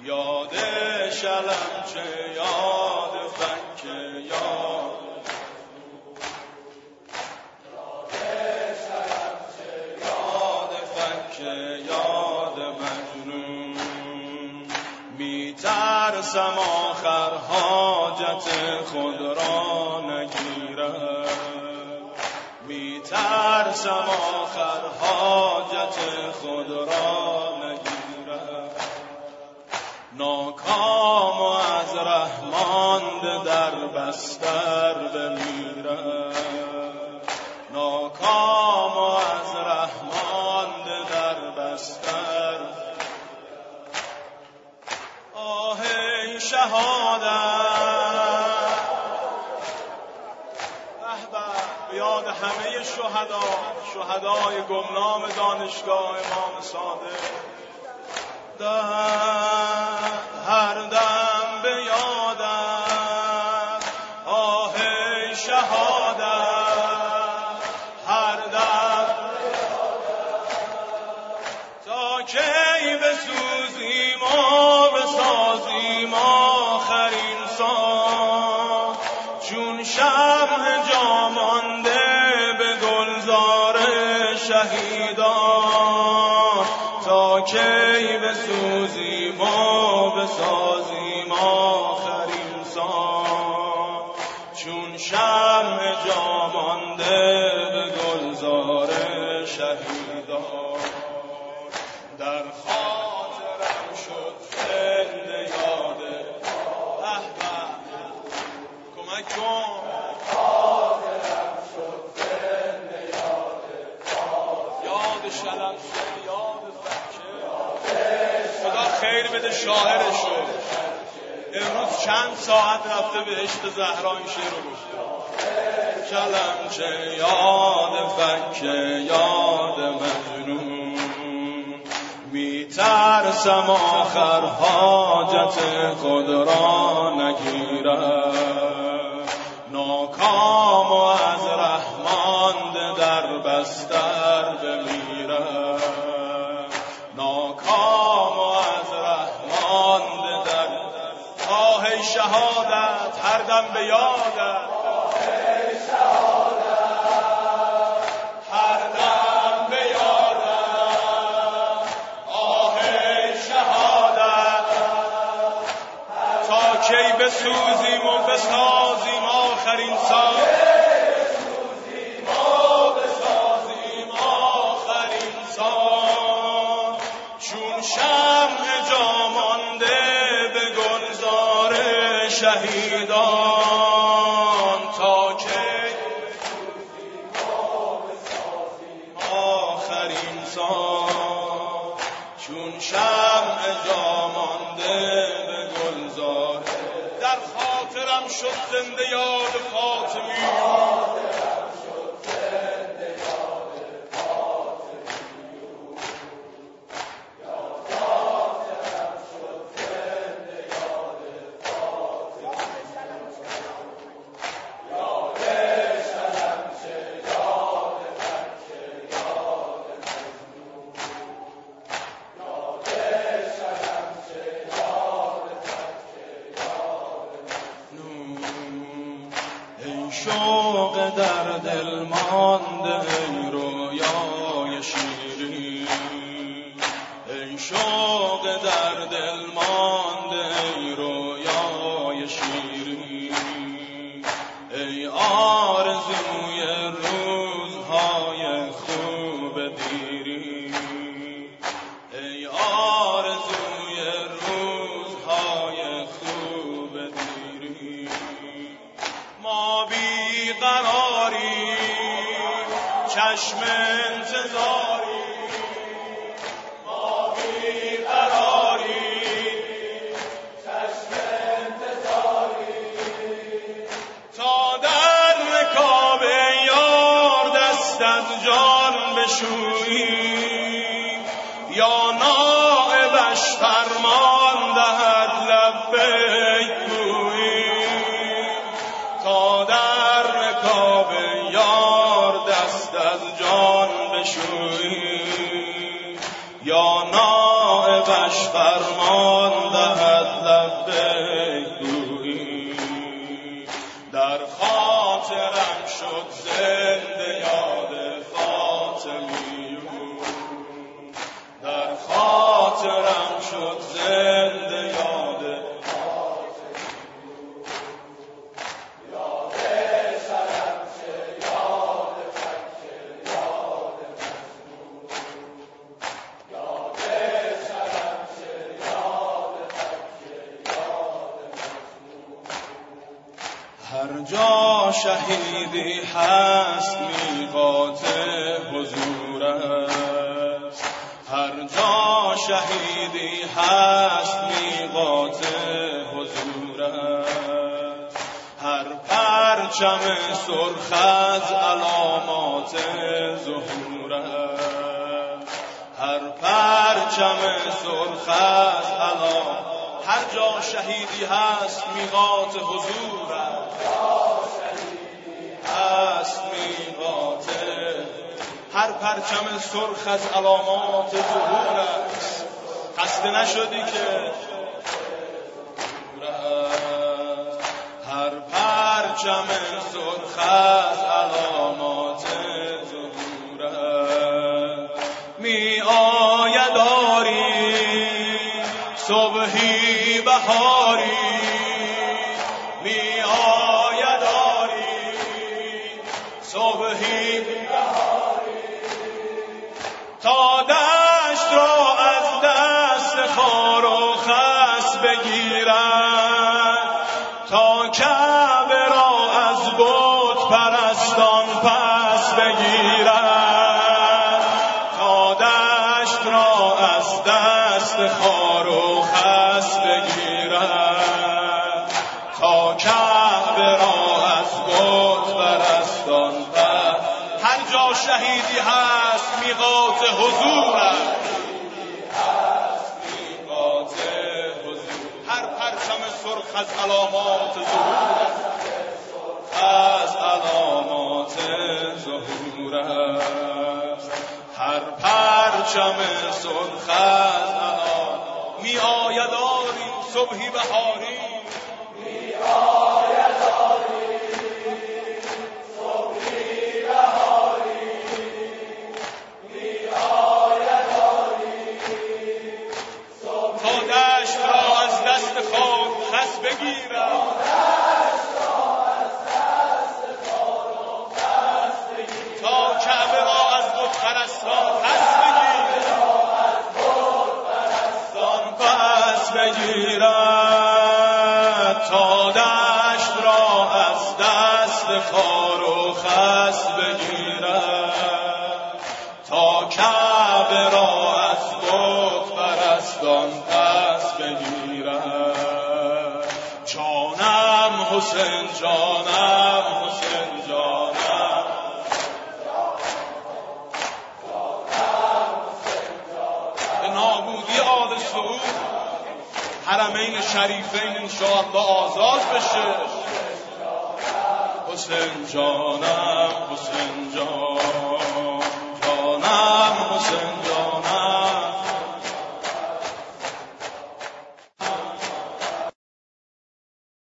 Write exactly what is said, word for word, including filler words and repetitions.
یاد شلمچه یاد فکه یاد یاد مجنون میترسم آخر حاجت خود را نگیرم میترسم آخر حاجت خود را نگیرم ناکام و از رحمان در بستر بمیرم ناکام و از رحمان در بستر آه ای شهادت به یاد همه شهدا شهدای گمنام دانشگاه امام صادق در هر دم به یادم آه ای شهادت هر دم تا کی بسوزیم و بسازیم آخرین سان چون شمع جا مانده به گلزار شهیدان تا کی بسوزیم و بسازیم آخرین سان چون شمع جا مانده به گلزار شهیدان در خاطرم شد زنده یاده احباب کمک کن خاطرم شد زنده یاده یاد شلمچه یاد فکه خدا خیر بده شاعرشو امروز چند ساعت رفته به عشق زهرا این شعر رو گفته شلمچه یاد فکه یاد مجنون میترسم آخر حاجت خود را نگیرم ناکام و از رحمان در بستر بمیرم ناکام و از رحمان در آه ای شهادت هر دم به یادت آه ای شهادت هر دم به یادت آه ای شهادت تا کی بسوزیم و بسازیم آخرین سال بسوزیم و بسازیم آخرین سال چون شمع جا مانده به گلزار شهیدان تا کی بسوزیم و بسازیم آخرین سال چون شمع جا مانده به گلزار در خاطرم شد زنده یاد فاطمی شوق در دل مانده ای رویای شیرین ای شوق در دل مانده ای رویای شیرین ای آرزوی روزهای خوب دیری ای آرزوی روزهای خوب دیری ما بی قراری چشم انتظاری ما بی قراری چشم انتظاری تا در رکاب یار دست از جان بشویی یا نائبش فرمان دهد لبیک گویی تا در رکاب یار دست از جان بشویی یا نائب چراغش فرمان دهد لبیک گویی. در خاطرم شد زنده یاد فاطمیون، در خاطرم شد زنده یاد فاطمیون. یاد شرمشه، یاد فکر، یاد مجنون، یاد شرمشه، یاد فکر، یاد مجنون. هر جا شهیدی هست میقات حضور است، هر جا شهیدی هست میقات حضور است. هر پرچم سرخ از علامات ظهور است، هر پرچم سرخ از علامات. هر جا شهیدی هست میقات حضور است، هست میقات. هر پرچم سرخ از علامات ظهور است. خسته نشدی که هر پرچم سرخ از علامات ظهور است. می آید آری صبحی بهاری، می آید آری صبحی بهاری. تا دشت را از دست خار و خس بگیرد، تا کعبه را از بت پرستان پس بگیرد. تا دشت را از دست خار و خس بگیرد، تا کعبه را از بت پرستان پس. هر جا شهیدی هست میقات حضور است، میقات حضور. هر پرچم سرخ از علامات ظهور است، از علامات ظهور است. هر پرچم سرخ از علامات. می آید آری صبحی بهاری، می آید آری صبحی بهاری، می آید آری صبحی. تا دشت را از دست خار خس بگیرد، تا کعبه را از بت پرستان پس بگیرد، پس بگیرد. تا دشت را از دست خار و خس بگیرد، تا کعبه را از بت پرستان پس بگیرد. جانم حسین، جانم حسین، جانم به نابودی آل سعود حرمین شریفین انشاءالله آزاد بشه. حسین جانم، حسین جان، جانم حسین جان.